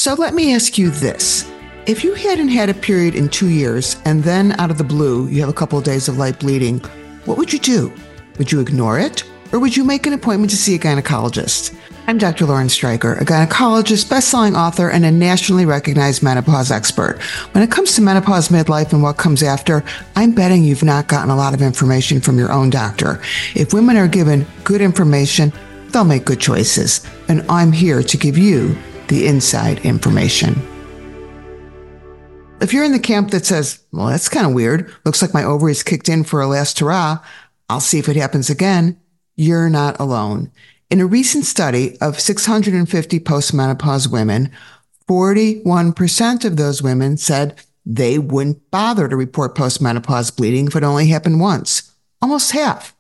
So let me ask you this. If you hadn't had a period in 2 years and then out of the blue you have a couple of days of light bleeding, what would you do? Would you ignore it? Or would you make an appointment to see a gynecologist? I'm Dr. Lauren Streicher, a gynecologist, best-selling author, and a nationally recognized menopause expert. When it comes to menopause, midlife, and what comes after, I'm betting you've not gotten a lot of information from your own doctor. If women are given good information, they'll make good choices. And I'm here to give you the inside information. If you're in the camp that says, well, that's kind of weird, looks like my ovaries kicked in for a last hurrah, I'll see if it happens again, you're not alone. In a recent study of 650 postmenopause women, 41% of those women said they wouldn't bother to report postmenopause bleeding if it only happened once. Almost half.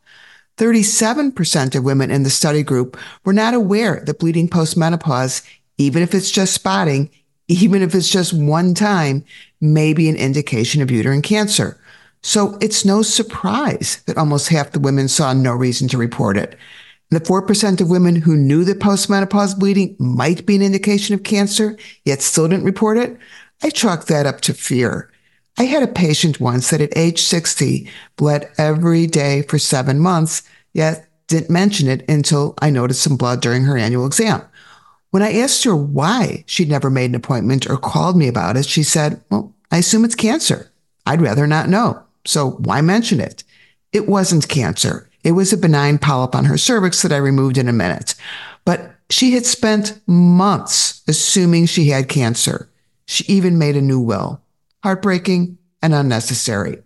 37% of women in the study group were not aware that bleeding postmenopause, even if it's just spotting, even if it's just one time, may be an indication of uterine cancer. So it's no surprise that almost half the women saw no reason to report it. The 4% of women who knew that postmenopause bleeding might be an indication of cancer, yet still didn't report it, I chalked that up to fear. I had a patient once that at age 60 bled every day for 7 months, yet didn't mention it until I noticed some blood during her annual exam. When I asked her why she'd never made an appointment or called me about it, she said, well, I assume it's cancer. I'd rather not know. So why mention it? It wasn't cancer. It was a benign polyp on her cervix that I removed in a minute. But she had spent months assuming she had cancer. She even made a new will. Heartbreaking and unnecessary.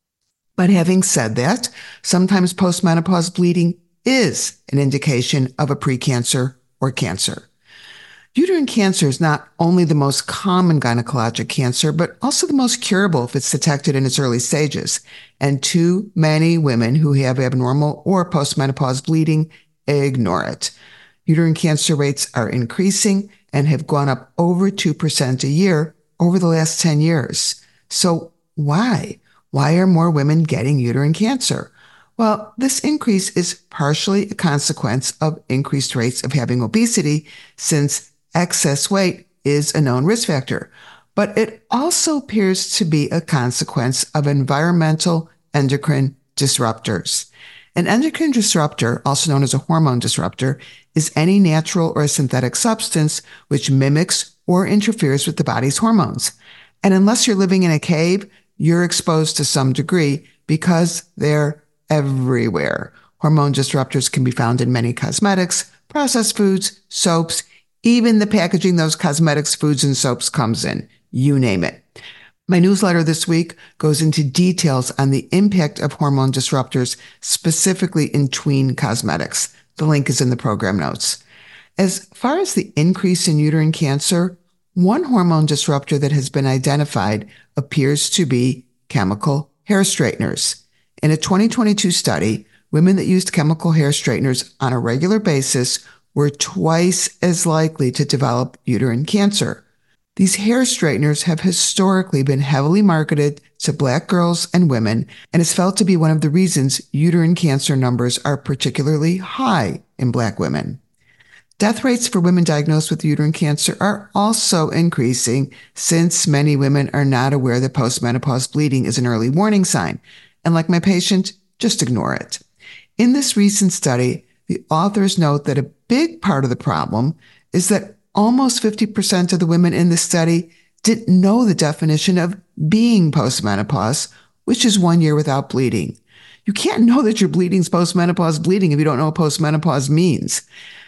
But having said that, sometimes postmenopause bleeding is an indication of a precancer or cancer. Uterine cancer is not only the most common gynecologic cancer, but also the most curable if it's detected in its early stages. And too many women who have abnormal or postmenopause bleeding ignore it. Uterine cancer rates are increasing and have gone up over 2% a year over the last 10 years. So why? Why are more women getting uterine cancer? Well, this increase is partially a consequence of increased rates of having obesity, since excess weight is a known risk factor, but it also appears to be a consequence of environmental endocrine disruptors. An endocrine disruptor, also known as a hormone disruptor, is any natural or synthetic substance which mimics or interferes with the body's hormones. And unless you're living in a cave, you're exposed to some degree because they're everywhere. Hormone disruptors can be found in many cosmetics, processed foods, soaps, even the packaging those cosmetics, foods, and soaps comes in. You name it. My newsletter this week goes into details on the impact of hormone disruptors, specifically in tween cosmetics. The link is in the program notes. As far as the increase in uterine cancer, one hormone disruptor that has been identified appears to be chemical hair straighteners. In a 2022 study, women that used chemical hair straighteners on a regular basis were twice as likely to develop uterine cancer. These hair straighteners have historically been heavily marketed to Black girls and women and is felt to be one of the reasons uterine cancer numbers are particularly high in Black women. Death rates for women diagnosed with uterine cancer are also increasing, since many women are not aware that postmenopause bleeding is an early warning sign, and like my patient, just ignore it. In this recent study, the authors note that a big part of the problem is that almost 50% of the women in the study didn't know the definition of being postmenopause, which is 1 year without bleeding. You can't know that your bleeding's postmenopause bleeding if you don't know what postmenopause means.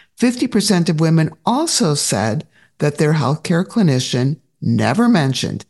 50% of women also said that their healthcare clinician never mentioned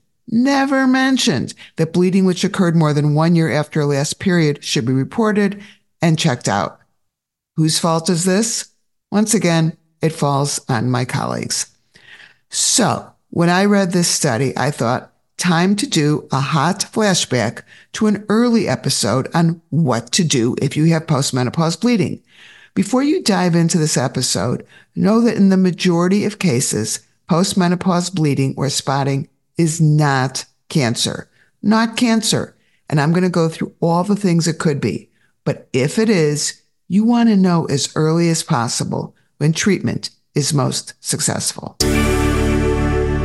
that bleeding which occurred more than 1 year after a last period should be reported and checked out. Whose fault is this? Once again, it falls on my colleagues. So when I read this study, I thought, time to do a hot flashback to an early episode on what to do if you have postmenopause bleeding. Before you dive into this episode, know that in the majority of cases, postmenopause bleeding or spotting is not cancer. Not cancer. And I'm going to go through all the things it could be. But if it is, you want to know as early as possible when treatment is most successful.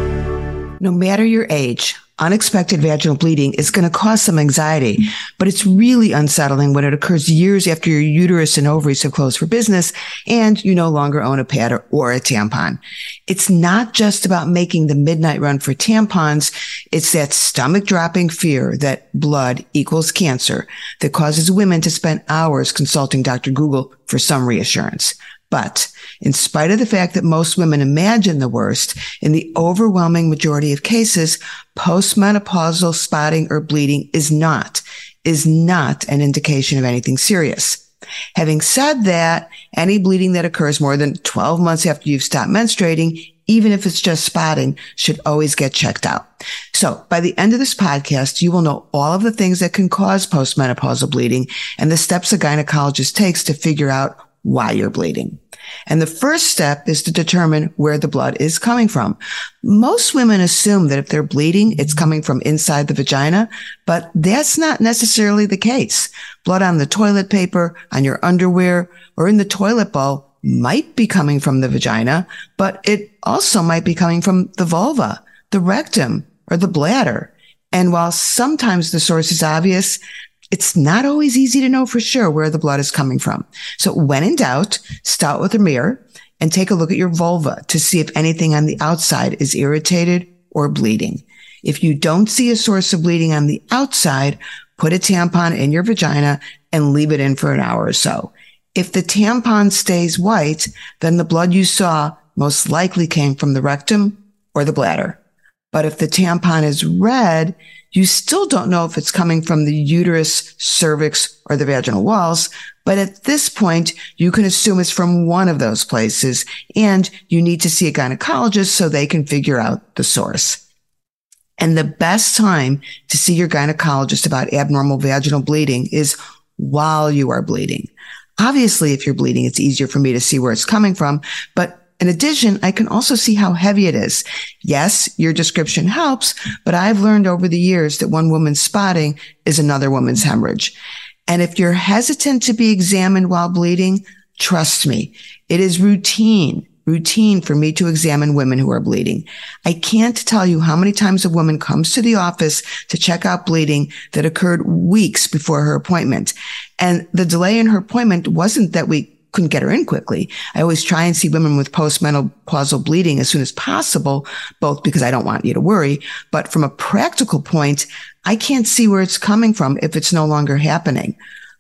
No matter your age, unexpected vaginal bleeding is going to cause some anxiety, but it's really unsettling when it occurs years after your uterus and ovaries have closed for business and you no longer own a pad or a tampon. It's not just about making the midnight run for tampons. It's that stomach dropping fear that blood equals cancer that causes women to spend hours consulting Dr. Google for some reassurance. But in spite of the fact that most women imagine the worst, in the overwhelming majority of cases, postmenopausal spotting or bleeding is not an indication of anything serious. Having said that, any bleeding that occurs more than 12 months after you've stopped menstruating, even if it's just spotting, should always get checked out. So by the end of this podcast, you will know all of the things that can cause postmenopausal bleeding and the steps a gynecologist takes to figure out why you're bleeding. And the first step is to determine where the blood is coming from. Most women assume that if they're bleeding, it's coming from inside the vagina, but that's not necessarily the case. Blood on the toilet paper, on your underwear, or in the toilet bowl might be coming from the vagina, but it also might be coming from the vulva, the rectum, or the bladder. And while sometimes the source is obvious, it's not always easy to know for sure where the blood is coming from. So when in doubt, start with a mirror and take a look at your vulva to see if anything on the outside is irritated or bleeding. If you don't see a source of bleeding on the outside, put a tampon in your vagina and leave it in for an hour or so. If the tampon stays white, then the blood you saw most likely came from the rectum or the bladder. But if the tampon is red, you still don't know if it's coming from the uterus, cervix, or the vaginal walls. But at this point, you can assume it's from one of those places, and you need to see a gynecologist so they can figure out the source. And the best time to see your gynecologist about abnormal vaginal bleeding is while you are bleeding. Obviously, if you're bleeding, it's easier for me to see where it's coming from, but in addition, I can also see how heavy it is. Yes, your description helps, but I've learned over the years that one woman's spotting is another woman's hemorrhage. And if you're hesitant to be examined while bleeding, trust me, it is routine for me to examine women who are bleeding. I can't tell you how many times a woman comes to the office to check out bleeding that occurred weeks before her appointment. And the delay in her appointment wasn't that we couldn't get her in quickly. I always try and see women with postmenopausal bleeding as soon as possible, both because I don't want you to worry, but from a practical point, I can't see where it's coming from if it's no longer happening.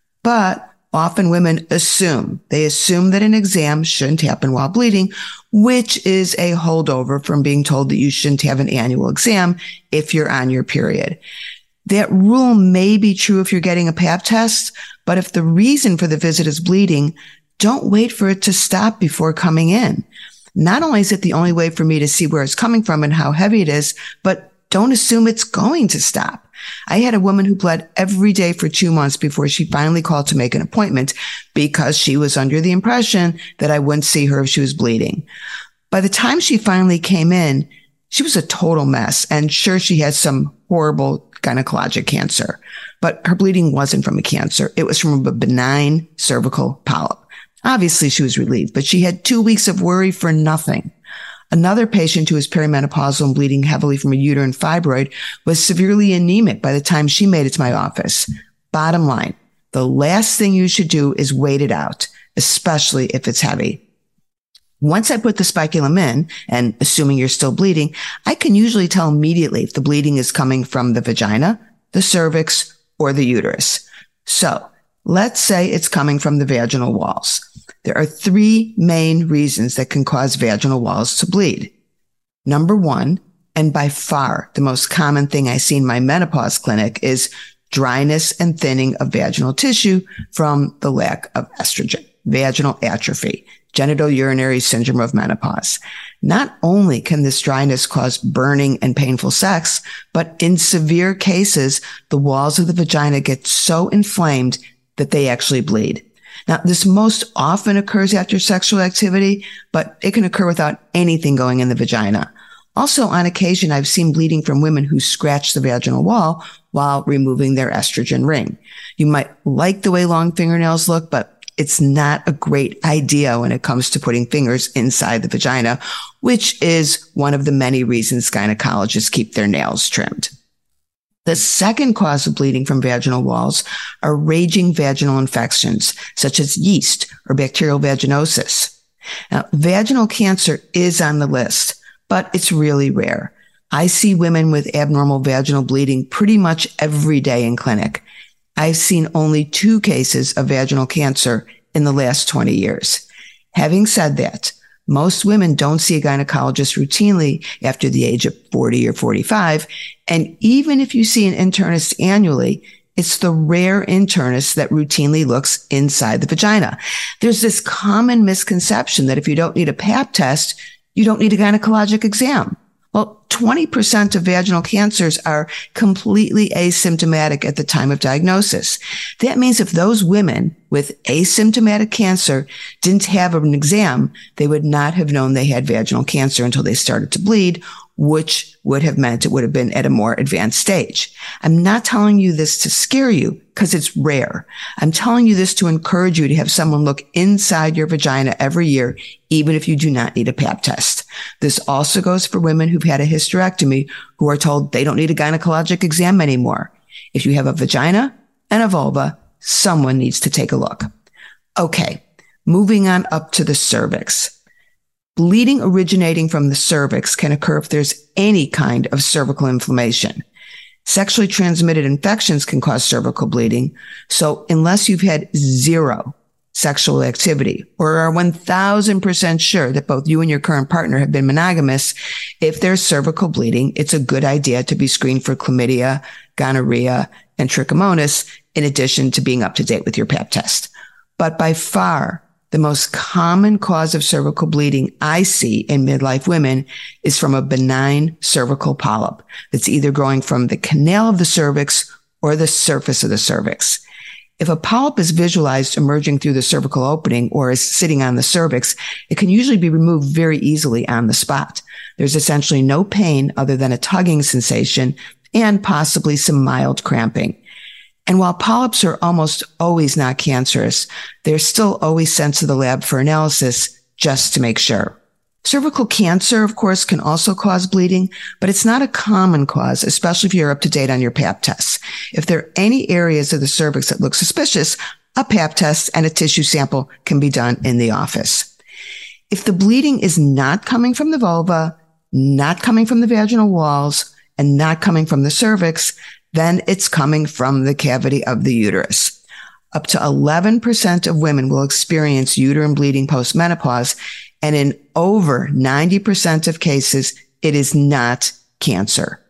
But often women assume that an exam shouldn't happen while bleeding, which is a holdover from being told that you shouldn't have an annual exam if you're on your period. That rule may be true if you're getting a Pap test, but if the reason for the visit is bleeding, don't wait for it to stop before coming in. Not only is it the only way for me to see where it's coming from and how heavy it is, but don't assume it's going to stop. I had a woman who bled every day for 2 months before she finally called to make an appointment because she was under the impression that I wouldn't see her if she was bleeding. By the time she finally came in, she was a total mess, and sure, she had some horrible gynecologic cancer, but her bleeding wasn't from a cancer. It was from a benign cervical polyp. Obviously, she was relieved, but she had 2 weeks of worry for nothing. Another patient who was perimenopausal and bleeding heavily from a uterine fibroid was severely anemic by the time she made it to my office. Bottom line, the last thing you should do is wait it out, especially if it's heavy. Once I put the spiculum in, and assuming you're still bleeding, I can usually tell immediately if the bleeding is coming from the vagina, the cervix, or the uterus. So let's say it's coming from the vaginal walls. There are 3 main reasons that can cause vaginal walls to bleed. Number 1, and by far the most common thing I see in my menopause clinic, is dryness and thinning of vaginal tissue from the lack of estrogen, vaginal atrophy, genitourinary syndrome of menopause. Not only can this dryness cause burning and painful sex, but in severe cases, the walls of the vagina get so inflamed that they actually bleed. Now, this most often occurs after sexual activity, but it can occur without anything going in the vagina. Also, on occasion, I've seen bleeding from women who scratch the vaginal wall while removing their estrogen ring. You might like the way long fingernails look, but it's not a great idea when it comes to putting fingers inside the vagina, which is one of the many reasons gynecologists keep their nails trimmed. The second cause of bleeding from vaginal walls are raging vaginal infections, such as yeast or bacterial vaginosis. Now, vaginal cancer is on the list, but it's really rare. I see women with abnormal vaginal bleeding pretty much every day in clinic. I've seen only 2 cases of vaginal cancer in the last 20 years. Having said that, most women don't see a gynecologist routinely after the age of 40 or 45. And even if you see an internist annually, it's the rare internist that routinely looks inside the vagina. There's this common misconception that if you don't need a Pap test, you don't need a gynecologic exam. Well, 20% of vaginal cancers are completely asymptomatic at the time of diagnosis. That means if those women with asymptomatic cancer didn't have an exam, they would not have known they had vaginal cancer until they started to bleed, which would have meant it would have been at a more advanced stage. I'm not telling you this to scare you because it's rare. I'm telling you this to encourage you to have someone look inside your vagina every year, even if you do not need a Pap test. This also goes for women who've had a hysterectomy who are told they don't need a gynecologic exam anymore. If you have a vagina and a vulva, someone needs to take a look. Okay, moving on up to the cervix. Bleeding originating from the cervix can occur if there's any kind of cervical inflammation. Sexually transmitted infections can cause cervical bleeding. So unless you've had 0 sexual activity or are 1000% sure that both you and your current partner have been monogamous, if there's cervical bleeding, it's a good idea to be screened for chlamydia, gonorrhea, and trichomonas, in addition to being up to date with your Pap test. But by far, the most common cause of cervical bleeding I see in midlife women is from a benign cervical polyp that's either growing from the canal of the cervix or the surface of the cervix. If a polyp is visualized emerging through the cervical opening or is sitting on the cervix, it can usually be removed very easily on the spot. There's essentially no pain other than a tugging sensation and possibly some mild cramping. And while polyps are almost always not cancerous, they're still always sent to the lab for analysis just to make sure. Cervical cancer, of course, can also cause bleeding, but it's not a common cause, especially if you're up to date on your Pap tests. If there are any areas of the cervix that look suspicious, a Pap test and a tissue sample can be done in the office. If the bleeding is not coming from the vulva, not coming from the vaginal walls, and not coming from the cervix, then it's coming from the cavity of the uterus. Up to 11% of women will experience uterine bleeding postmenopause, and in over 90% of cases, it is not cancer.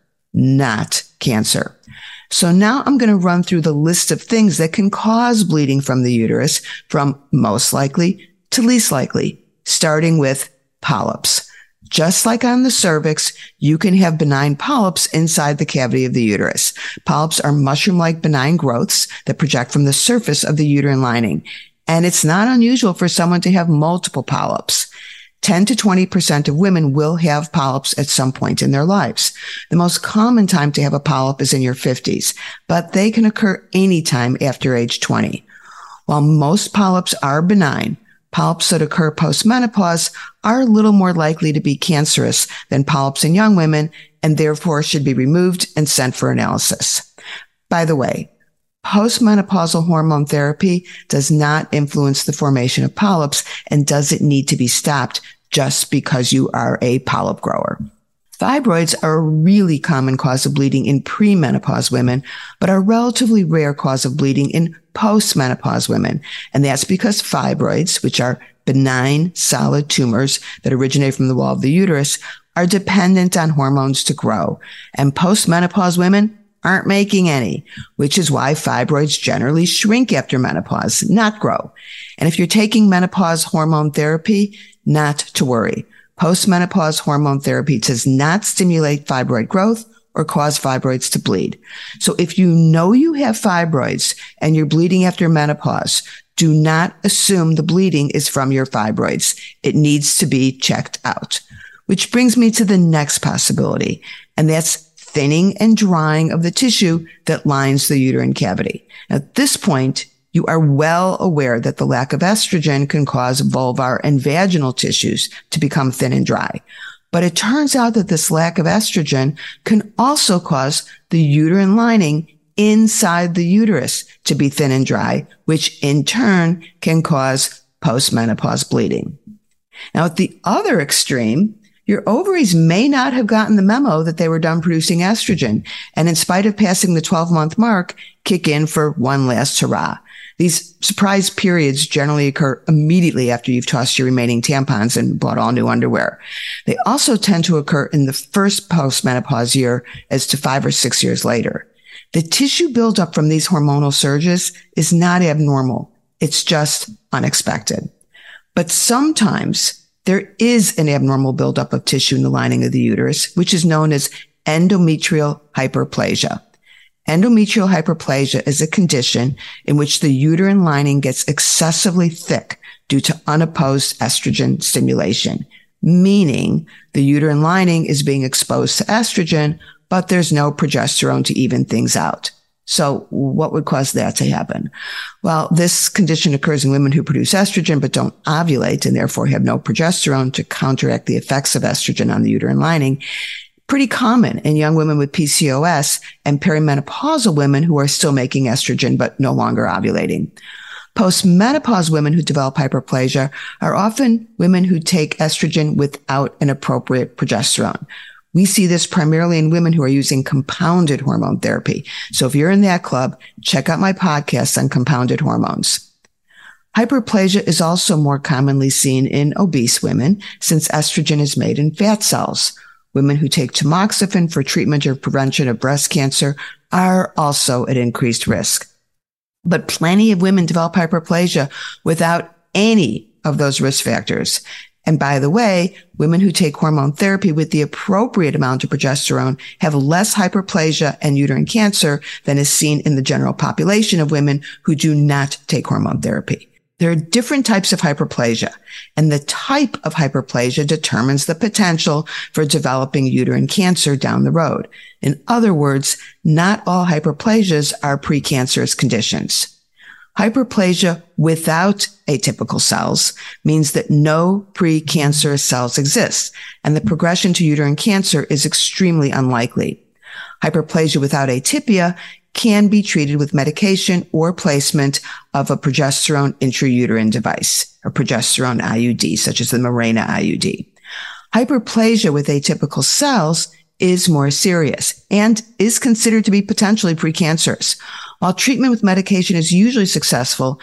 Not cancer. So now I'm going to run through the list of things that can cause bleeding from the uterus, from most likely to least likely, starting with polyps. Just like on the cervix, you can have benign polyps inside the cavity of the uterus. Polyps are mushroom-like benign growths that project from the surface of the uterine lining. And it's not unusual for someone to have multiple polyps. 10 to 20% of women will have polyps at some point in their lives. The most common time to have a polyp is in your 50s, but they can occur anytime after age 20. While most polyps are benign, polyps that occur postmenopause are a little more likely to be cancerous than polyps in young women and therefore should be removed and sent for analysis. By the way, postmenopausal hormone therapy does not influence the formation of polyps and doesn't need to be stopped just because you are a polyp grower. Fibroids are a really common cause of bleeding in premenopause women, but are a relatively rare cause of bleeding in postmenopause women. And that's because fibroids, which are benign solid tumors that originate from the wall of the uterus, are dependent on hormones to grow. And postmenopause women aren't making any, which is why fibroids generally shrink after menopause, not grow. And if you're taking menopause hormone therapy, not to worry. Postmenopause hormone therapy does not stimulate fibroid growth or cause fibroids to bleed. So if you know you have fibroids and you're bleeding after menopause, do not assume the bleeding is from your fibroids. It needs to be checked out. Which brings me to the next possibility, and that's thinning and drying of the tissue that lines the uterine cavity. At this point, you are well aware that the lack of estrogen can cause vulvar and vaginal tissues to become thin and dry. But it turns out that this lack of estrogen can also cause the uterine lining inside the uterus to be thin and dry, which in turn can cause postmenopause bleeding. Now, at the other extreme, your ovaries may not have gotten the memo that they were done producing estrogen, and in spite of passing the 12-month mark, kick in for one last hurrah. These surprise periods generally occur immediately after you've tossed your remaining tampons and bought all new underwear. They also tend to occur in the first postmenopause year as to 5 or 6 years later. The tissue buildup from these hormonal surges is not abnormal. It's just unexpected. But sometimes there is an abnormal buildup of tissue in the lining of the uterus, which is known as endometrial hyperplasia. Endometrial hyperplasia is a condition in which the uterine lining gets excessively thick due to unopposed estrogen stimulation, meaning the uterine lining is being exposed to estrogen, but there's no progesterone to even things out. So what would cause that to happen? Well, this condition occurs in women who produce estrogen but don't ovulate and therefore have no progesterone to counteract the effects of estrogen on the uterine lining. Pretty common in young women with PCOS and perimenopausal women who are still making estrogen but no longer ovulating. Postmenopause women who develop hyperplasia are often women who take estrogen without an appropriate progesterone. We see this primarily in women who are using compounded hormone therapy. So if you're in that club, check out my podcast on compounded hormones. Hyperplasia is also more commonly seen in obese women since estrogen is made in fat cells. Women who take tamoxifen for treatment or prevention of breast cancer are also at increased risk. But plenty of women develop hyperplasia without any of those risk factors. And by the way, women who take hormone therapy with the appropriate amount of progesterone have less hyperplasia and uterine cancer than is seen in the general population of women who do not take hormone therapy. There are different types of hyperplasia, and the type of hyperplasia determines the potential for developing uterine cancer down the road. In other words, not all hyperplasias are precancerous conditions. Hyperplasia without atypical cells means that no precancerous cells exist, and the progression to uterine cancer is extremely unlikely. Hyperplasia without atypia can be treated with medication or placement of a progesterone intrauterine device, or progesterone IUD, such as the Mirena IUD. Hyperplasia with atypical cells is more serious and is considered to be potentially precancerous. While treatment with medication is usually successful,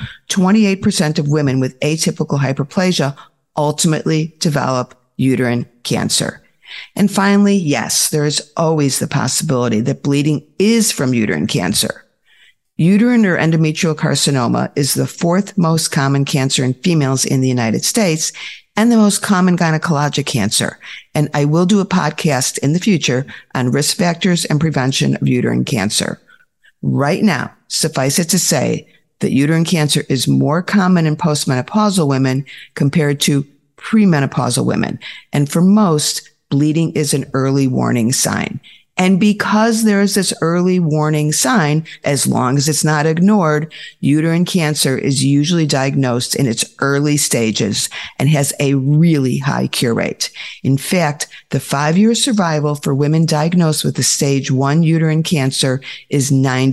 28% of women with atypical hyperplasia ultimately develop uterine cancer. And finally, yes, there is always the possibility that bleeding is from uterine cancer. Uterine or endometrial carcinoma is the 4th most common cancer in females in the United States and the most common gynecologic cancer. And I will do a podcast in the future on risk factors and prevention of uterine cancer. Right now, suffice it to say that uterine cancer is more common in postmenopausal women compared to premenopausal women. And for most, bleeding is an early warning sign. And because there is this early warning sign, as long as it's not ignored, uterine cancer is usually diagnosed in its early stages and has a really high cure rate. In fact, the 5-year survival for women diagnosed with the stage 1 uterine cancer is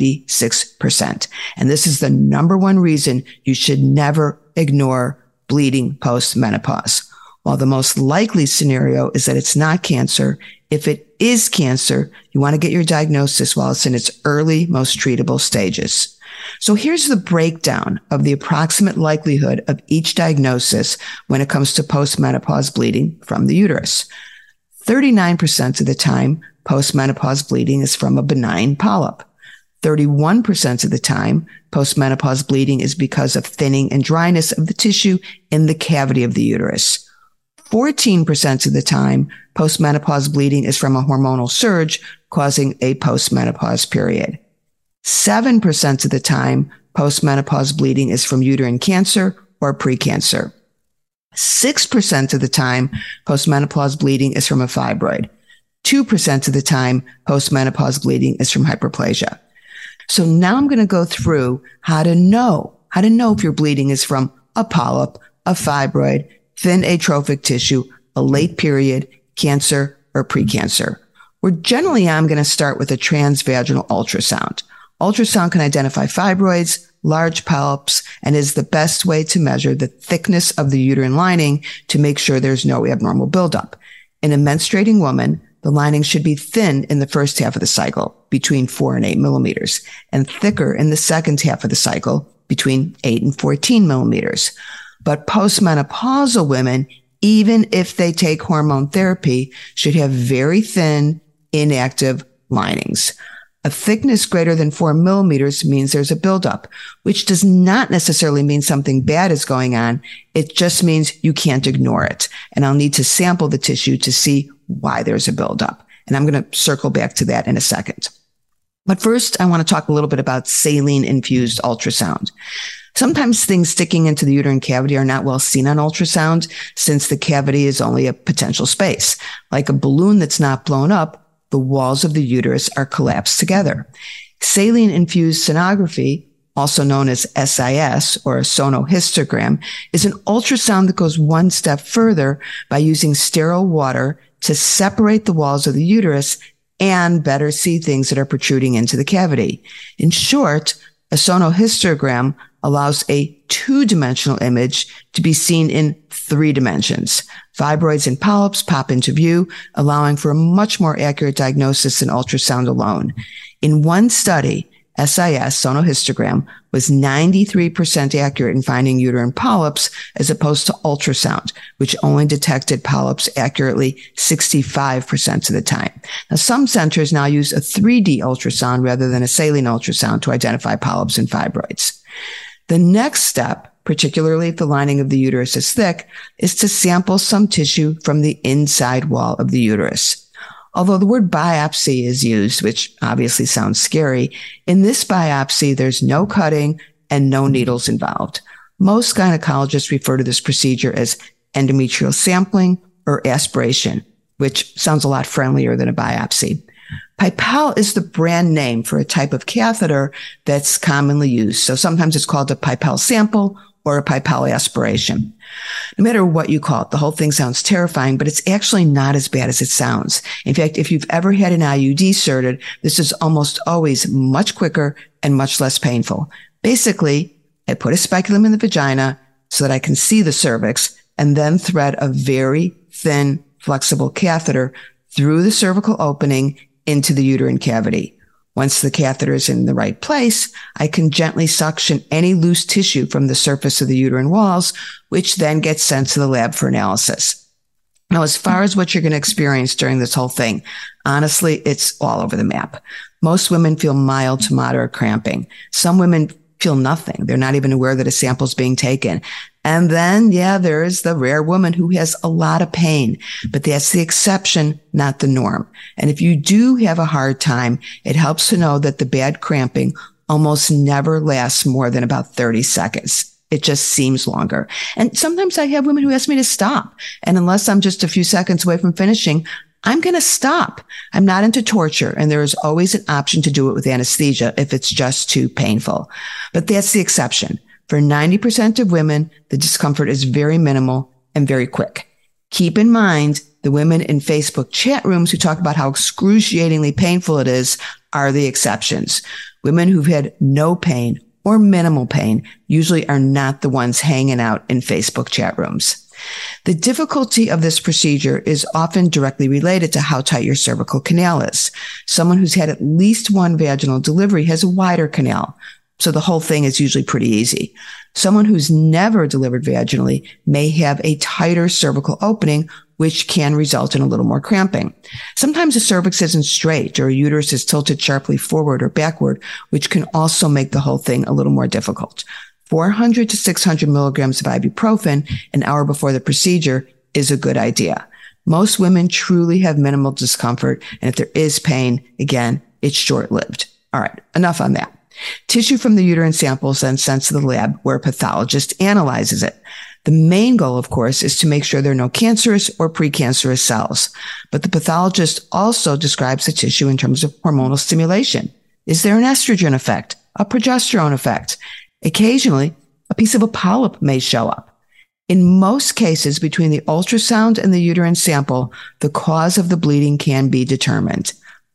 96%. And this is the number one reason you should never ignore bleeding post-menopause. While the most likely scenario is that it's not cancer, if it is cancer, you want to get your diagnosis while it's in its early, most treatable stages. So here's the breakdown of the approximate likelihood of each diagnosis when it comes to postmenopause bleeding from the uterus. 39% of the time, postmenopause bleeding is from a benign polyp. 31% of the time, postmenopause bleeding is because of thinning and dryness of the tissue in the cavity of the uterus. 14% of the time, postmenopause bleeding is from a hormonal surge causing a postmenopause period. 7% of the time, postmenopause bleeding is from uterine cancer or precancer. 6% of the time, postmenopause bleeding is from a fibroid. 2% of the time, postmenopause bleeding is from hyperplasia. So now I'm going to go through how how to know if your bleeding is from a polyp, a fibroid, thin atrophic tissue, a late period, cancer, or precancer. I'm going to start with a transvaginal ultrasound. Ultrasound can identify fibroids, large polyps, and is the best way to measure the thickness of the uterine lining to make sure there's no abnormal buildup. In a menstruating woman, the lining should be thin in the first half of the cycle, between 4 and 8 millimeters, and thicker in the second half of the cycle, between 8 and 14 millimeters. But postmenopausal women, even if they take hormone therapy, should have very thin, inactive linings. A thickness greater than 4 millimeters means there's a buildup, which does not necessarily mean something bad is going on. It just means you can't ignore it. And I'll need to sample the tissue to see why there's a buildup. And I'm going to circle back to that in a second. But first, I want to talk a little bit about saline-infused ultrasound. Sometimes things sticking into the uterine cavity are not well seen on ultrasound since the cavity is only a potential space. Like a balloon that's not blown up, the walls of the uterus are collapsed together. Saline-infused sonography, also known as SIS or a sonohystogram, is an ultrasound that goes one step further by using sterile water to separate the walls of the uterus and better see things that are protruding into the cavity. In short, a sonohystogram allows a two-dimensional image to be seen in 3 dimensions. Fibroids and polyps pop into view, allowing for a much more accurate diagnosis than ultrasound alone. In one study, SIS, sonohystogram, was 93% accurate in finding uterine polyps as opposed to ultrasound, which only detected polyps accurately 65% of the time. Now, some centers now use a 3D ultrasound rather than a saline ultrasound to identify polyps and fibroids. The next step, particularly if the lining of the uterus is thick, is to sample some tissue from the inside wall of the uterus. Although the word biopsy is used, which obviously sounds scary, in this biopsy, there's no cutting and no needles involved. Most gynecologists refer to this procedure as endometrial sampling or aspiration, which sounds a lot friendlier than a biopsy. Pipelle is the brand name for a type of catheter that's commonly used. So sometimes it's called a Pipelle sample or a Pipelle aspiration. No matter what you call it, the whole thing sounds terrifying, but it's actually not as bad as it sounds. In fact, if you've ever had an IUD inserted, this is almost always much quicker and much less painful. Basically, I put a speculum in the vagina so that I can see the cervix and then thread a very thin, flexible catheter through the cervical opening into the uterine cavity. Once the catheter is in the right place, I can gently suction any loose tissue from the surface of the uterine walls, which then gets sent to the lab for analysis. Now, as far as what you're going to experience during this whole thing, honestly, it's all over the map. Most women feel mild to moderate cramping. Some women feel nothing. They're not even aware that a sample is being taken. And then, there is the rare woman who has a lot of pain, but that's the exception, not the norm. And if you do have a hard time, it helps to know that the bad cramping almost never lasts more than about 30 seconds. It just seems longer. And sometimes I have women who ask me to stop. And unless I'm just a few seconds away from finishing, I'm going to stop. I'm not into torture, and there is always an option to do it with anesthesia if it's just too painful. But that's the exception. For 90% of women, the discomfort is very minimal and very quick. Keep in mind, the women in Facebook chat rooms who talk about how excruciatingly painful it is are the exceptions. Women who've had no pain or minimal pain usually are not the ones hanging out in Facebook chat rooms. The difficulty of this procedure is often directly related to how tight your cervical canal is. Someone who's had at least one vaginal delivery has a wider canal, so the whole thing is usually pretty easy. Someone who's never delivered vaginally may have a tighter cervical opening, which can result in a little more cramping. Sometimes the cervix isn't straight or a uterus is tilted sharply forward or backward, which can also make the whole thing a little more difficult. 400 to 600 milligrams of ibuprofen an hour before the procedure is a good idea. Most women truly have minimal discomfort, and if there is pain, again, it's short-lived. All right, enough on that. Tissue from the uterine sample is then sent to the lab where a pathologist analyzes it. The main goal, of course, is to make sure there are no cancerous or precancerous cells. But the pathologist also describes the tissue in terms of hormonal stimulation. Is there an estrogen effect, a progesterone effect? Occasionally, a piece of a polyp may show up. In most cases, between the ultrasound and the uterine sample, the cause of the bleeding can be determined.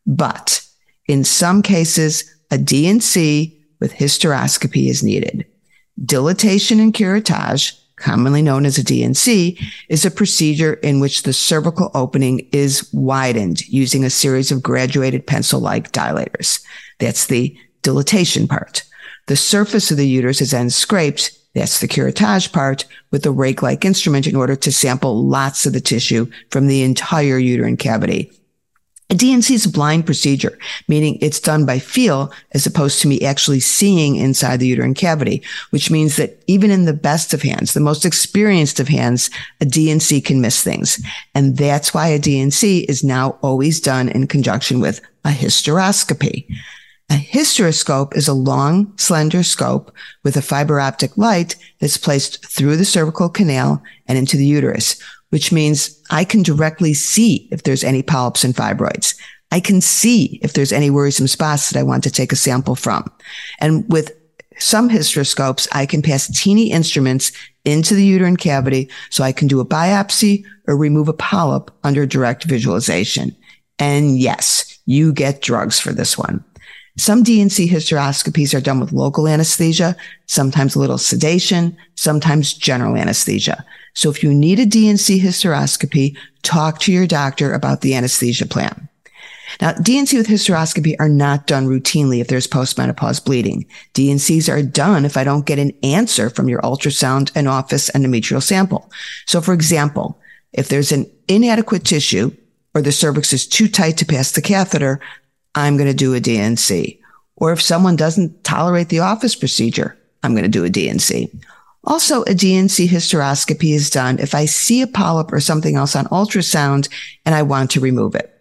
But in some cases, a D&C with hysteroscopy is needed. Dilatation and curettage, commonly known as a D&C, is a procedure in which the cervical opening is widened using a series of graduated pencil-like dilators. That's the dilatation part. The surface of the uterus is then scraped, that's the curettage part, with a rake-like instrument in order to sample lots of the tissue from the entire uterine cavity. A D&C is a blind procedure, meaning it's done by feel as opposed to me actually seeing inside the uterine cavity, which means that even in the best of hands, the most experienced of hands, a D&C can miss things. And that's why a D&C is now always done in conjunction with a hysteroscopy. A hysteroscope is a long, slender scope with a fiber optic light that's placed through the cervical canal and into the uterus, which means I can directly see if there's any polyps and fibroids. I can see if there's any worrisome spots that I want to take a sample from. And with some hysteroscopes, I can pass teeny instruments into the uterine cavity so I can do a biopsy or remove a polyp under direct visualization. And yes, you get drugs for this one. Some D&C hysteroscopies are done with local anesthesia, sometimes a little sedation, sometimes general anesthesia. So if you need a D&C hysteroscopy, talk to your doctor about the anesthesia plan. Now, D&C with hysteroscopy are not done routinely if there's postmenopause bleeding. D&Cs are done if I don't get an answer from your ultrasound and office endometrial sample. So for example, if there's an inadequate tissue or the cervix is too tight to pass the catheter, I'm going to do a D&C. Or if someone doesn't tolerate the office procedure, I'm going to do a D&C. Also, a D&C hysteroscopy is done if I see a polyp or something else on ultrasound and I want to remove it.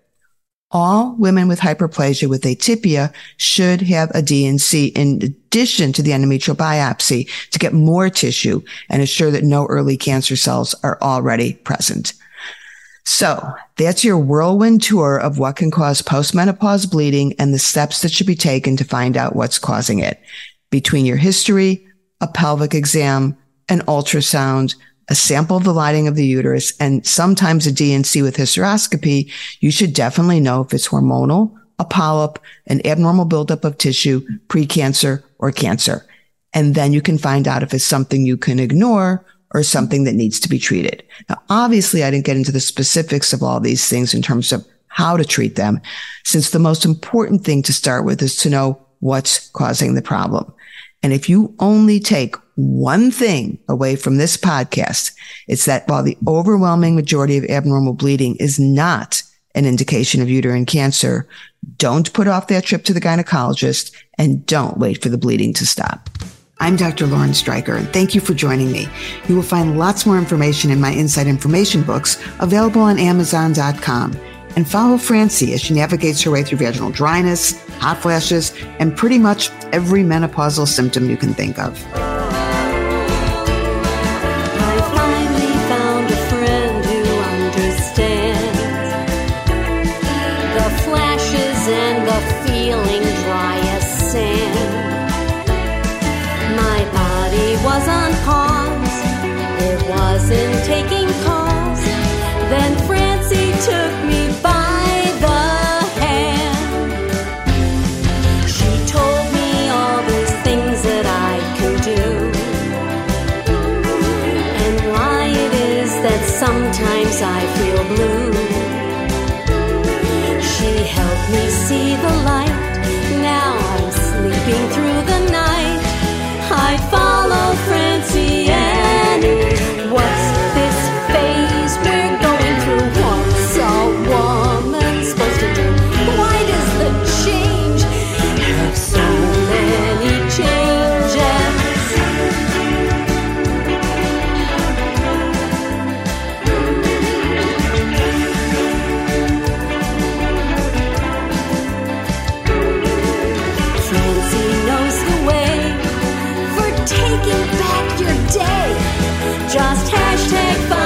All women with hyperplasia with atypia should have a D&C in addition to the endometrial biopsy to get more tissue and ensure that no early cancer cells are already present. So that's your whirlwind tour of what can cause postmenopause bleeding and the steps that should be taken to find out what's causing it. Between your history, a pelvic exam, an ultrasound, a sample of the lining of the uterus, and sometimes a D&C with hysteroscopy, you should definitely know if it's hormonal, a polyp, an abnormal buildup of tissue, precancer, or cancer. And then you can find out if it's something you can ignore or something that needs to be treated. Now, obviously, I didn't get into the specifics of all these things in terms of how to treat them, since the most important thing to start with is to know what's causing the problem. And if you only take one thing away from this podcast, it's that while the overwhelming majority of abnormal bleeding is not an indication of uterine cancer, don't put off that trip to the gynecologist and don't wait for the bleeding to stop. I'm Dr. Lauren Streicher, and thank you for joining me. You will find lots more information in my Inside Information books available on Amazon.com. And follow Francie as she navigates her way through vaginal dryness, hot flashes, and pretty much every menopausal symptom you can think of. Wasn't taking calls. Then Francie took me by the hand. She told me all these things that I can do, and why it is that sometimes I feel blue. She helped me see the light. Now I'm sleeping through the night. I follow Francie anywhere. What's this phase we're going through? What's a woman supposed to do? Why does the change have so many changes? Francie knows the way for taking back your day. Just hashtag